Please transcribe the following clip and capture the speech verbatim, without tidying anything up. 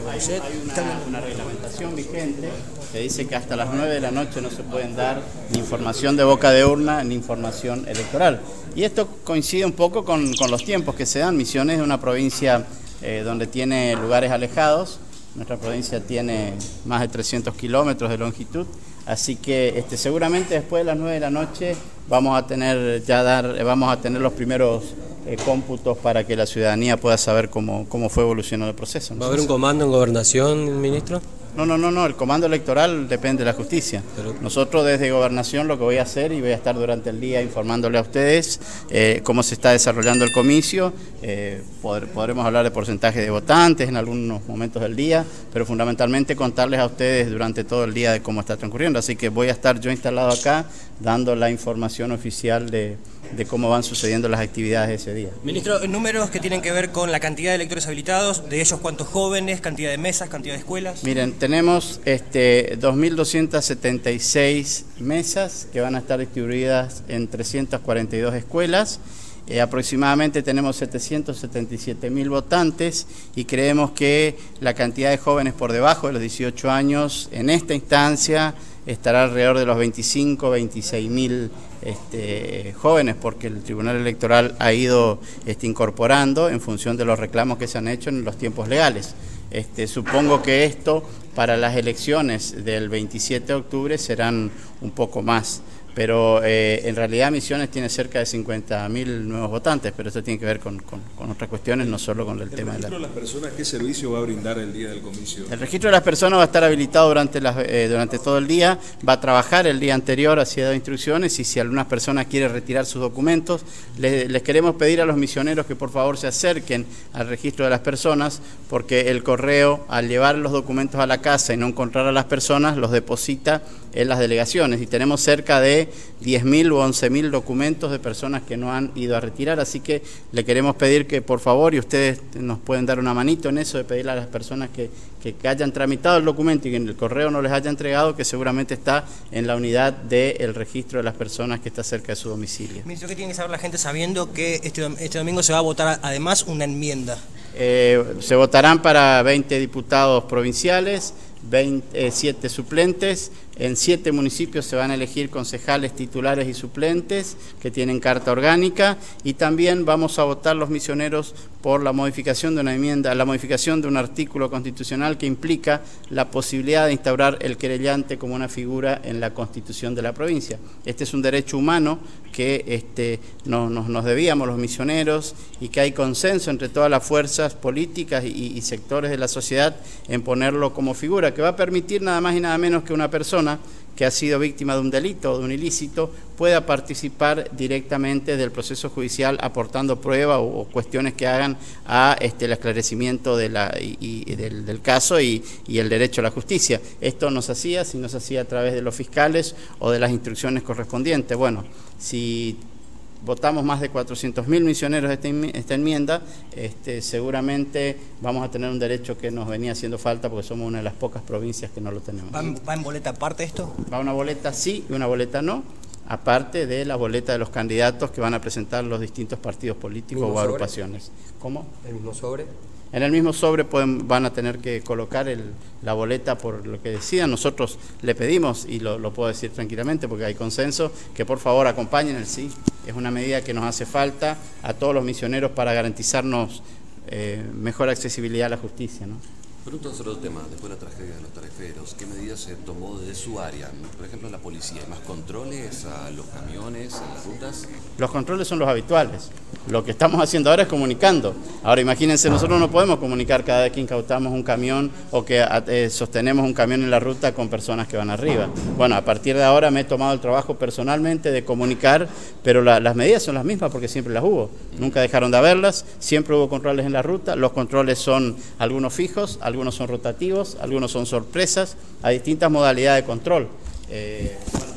Hay, hay una, una reglamentación vigente que dice que hasta las nueve de la noche no se pueden dar ni información de boca de urna ni información electoral. Y esto coincide un poco con, con los tiempos que se dan. Misiones es una provincia eh, donde tiene lugares alejados. Nuestra provincia tiene más de trescientos kilómetros de longitud, así que este, seguramente después de las nueve de la noche vamos a tener ya dar, vamos a tener los primeros eh, cómputos para que la ciudadanía pueda saber cómo, cómo fue evolucionando el proceso. ¿Va a haber un comando en Gobernación, ministro? No, no, no, no, el comando electoral depende de la justicia. Pero... Nosotros desde Gobernación lo que voy a hacer, y voy a estar durante el día informándole a ustedes eh, cómo se está desarrollando el comicio, eh, poder, podremos hablar de porcentaje de votantes en algunos momentos del día, pero fundamentalmente contarles a ustedes durante todo el día de cómo está transcurriendo. Así que voy a estar yo instalado acá dando la información oficial de, de cómo van sucediendo las actividades de ese día. Ministro, números que tienen que ver con la cantidad de electores habilitados, de ellos cuántos jóvenes, cantidad de mesas, cantidad de escuelas. Miren, tenemos este, dos mil doscientas setenta y seis mesas que van a estar distribuidas en trescientas cuarenta y dos escuelas. Eh, aproximadamente tenemos setecientos setenta y siete mil votantes y creemos que la cantidad de jóvenes por debajo de los dieciocho años en esta instancia estará alrededor de los veinticinco, veintiséis mil este, jóvenes, porque el Tribunal Electoral ha ido este, incorporando en función de los reclamos que se han hecho en los tiempos legales. Este, supongo que esto para las elecciones del veintisiete de octubre serán un poco más, pero eh, en realidad Misiones tiene cerca de cincuenta mil nuevos votantes, pero esto tiene que ver con, con, con otras cuestiones, no solo con el, el tema de la... ¿El registro de las personas qué servicio va a brindar el día del comicio? El registro de las personas va a estar habilitado durante, las, eh, durante todo el día, va a trabajar el día anterior, así ha dado instrucciones, y si algunas personas quieren retirar sus documentos, les, les queremos pedir a los misioneros que por favor se acerquen al registro de las personas, porque el correo, al llevar los documentos a la casa y no encontrar a las personas, los deposita en las delegaciones, y tenemos cerca de diez mil u once mil documentos de personas que no han ido a retirar, así que le queremos pedir que por favor, y ustedes nos pueden dar una manito en eso, de pedirle a las personas que, que, que hayan tramitado el documento y que en el correo no les haya entregado, que seguramente está en la unidad del registro de las personas que está cerca de su domicilio. Ministro, ¿qué tiene que saber la gente sabiendo que este, este domingo se va a votar además una enmienda? Eh, se votarán para veinte diputados provinciales, veintisiete suplentes. En siete municipios se van a elegir concejales titulares y suplentes que tienen carta orgánica, y también vamos a votar los misioneros por la modificación de una enmienda, la modificación de un artículo constitucional que implica la posibilidad de instaurar el querellante como una figura en la Constitución de la provincia. Este es un derecho humano que este, nos, nos, nos debíamos los misioneros, y que hay consenso entre todas las fuerzas políticas y, y sectores de la sociedad en ponerlo como figura, que va a permitir nada más y nada menos que una persona que ha sido víctima de un delito o de un ilícito pueda participar directamente del proceso judicial aportando pruebas o, o cuestiones que hagan a este, el esclarecimiento de la, y, y del, del caso y, y el derecho a la justicia. Esto no se hacía si no se hacía a través de los fiscales o de las instrucciones correspondientes. Bueno, si votamos más de cuatrocientos mil misioneros esta, esta enmienda, este, seguramente vamos a tener un derecho que nos venía haciendo falta, porque somos una de las pocas provincias que no lo tenemos. ¿Va, va en boleta aparte esto? Va una boleta sí y una boleta no, aparte de la boleta de los candidatos que van a presentar los distintos partidos políticos o agrupaciones. Sobre? ¿Cómo? ¿El mismo sobre? En el mismo sobre pueden, van a tener que colocar el, la boleta por lo que decidan. Nosotros le pedimos, y lo, lo puedo decir tranquilamente porque hay consenso, que por favor acompañen el sí. Es una medida que nos hace falta a todos los misioneros para garantizarnos eh, mejor accesibilidad a la justicia, ¿no? Pregunto sobre otro tema, después de la tragedia de los tariferos, ¿qué medidas se tomó desde su área? Por ejemplo, la policía, ¿hay más controles a los camiones, a las rutas? Los controles son los habituales. Lo que estamos haciendo ahora es comunicando. Ahora imagínense, nosotros no podemos comunicar cada vez que incautamos un camión o que eh, sostenemos un camión en la ruta con personas que van arriba. Bueno, a partir de ahora me he tomado el trabajo personalmente de comunicar, pero la, las medidas son las mismas porque siempre las hubo. Nunca dejaron de haberlas, siempre hubo controles en la ruta. Los controles son algunos fijos, algunos son rotativos, algunos son sorpresas, hay distintas modalidades de control. Eh, bueno,